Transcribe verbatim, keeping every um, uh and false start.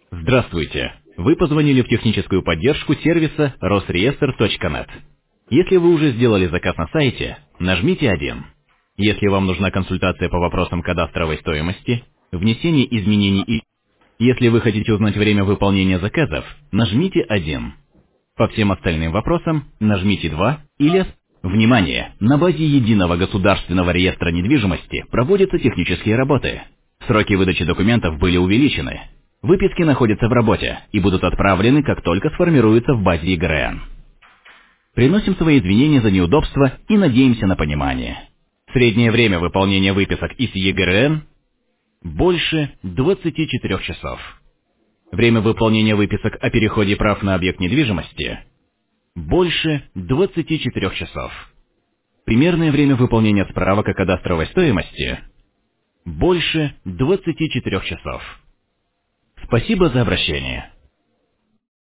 Здравствуйте! Вы позвонили в техническую поддержку сервиса Росреестр точка нет. Если вы уже сделали заказ на сайте, нажмите один. Если вам нужна консультация по вопросам кадастровой стоимости, внесения изменений и... Если вы хотите узнать время выполнения заказов, нажмите один. По всем остальным вопросам нажмите два или... Внимание! На базе Единого государственного реестра недвижимости проводятся технические работы. Сроки выдачи документов были увеличены. Выписки находятся в работе и будут отправлены, как только сформируются в базе ЕГРН. Приносим свои извинения за неудобства и надеемся на понимание. Среднее время выполнения выписок из ЕГРН больше двадцати четырёх часов. Время выполнения выписок о переходе прав на объект недвижимости больше двадцати четырёх часов. Примерное время выполнения справок о кадастровой стоимости больше двадцати четырёх часов. Спасибо за обращение.